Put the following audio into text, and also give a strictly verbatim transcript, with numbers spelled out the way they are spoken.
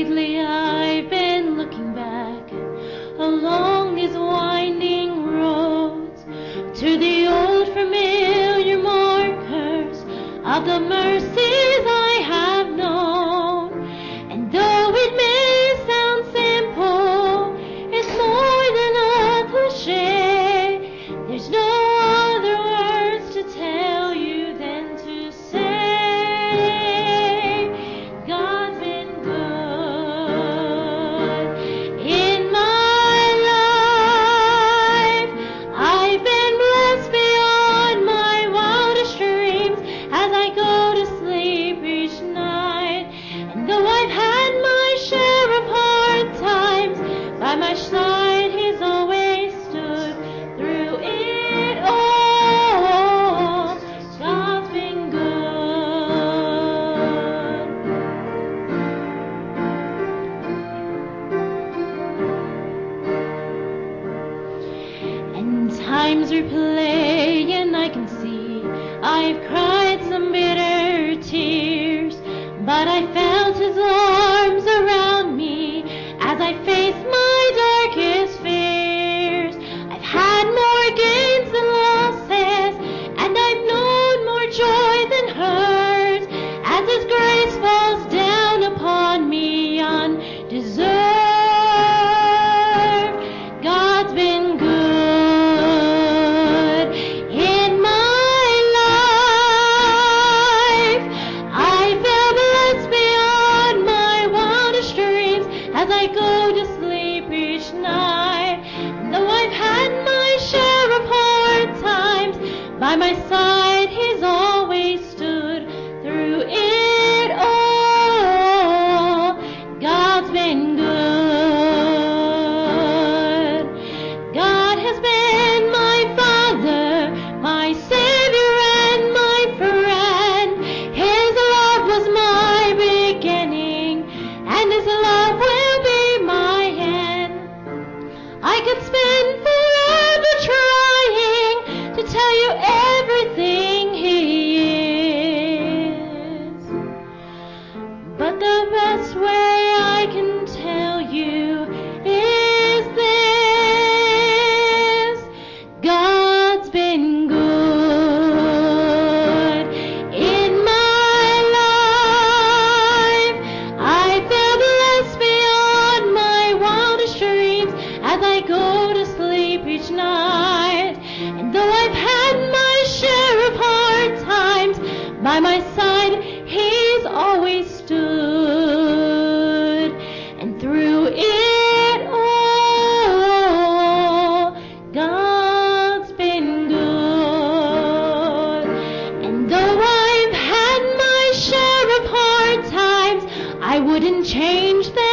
lately I've been looking back along these winding roads to the old familiar markers of the mercies I have known. And though it may sound simple, it's more than a cliche. There's no other words to tell you than to say God's been good in my life. I've been blessed beyond my wildest dreams as I go to sleep each night. And though I've had my share of hard times, by my side He's always stood through it all. God's been good. And times replay and I can see I've cried some bitter tears, but I felt His arms around me as I faced my darkest fears. I've had more gains than losses, and I've known more joy than hurt as His grace falls down upon me undeserved. God's been good in my life. I feel blessed beyond my wildest dreams as I go to sleep each night. And though I've had my share of hard times, by my side He's always stood through it all. God's been good. God has been my Father, my Savior, and my friend. His love was my beginning, and His love will be my end. I could spend forever trying to tell you everything He is, but the best way I can tell you is this: God's been good in my life. I feel blessed beyond my wildest dreams as I go to sleep each night. And though I've had my share of hard times, by my side He's always stood. And through it all, God's been good. And though I've had my share of hard times, I wouldn't change them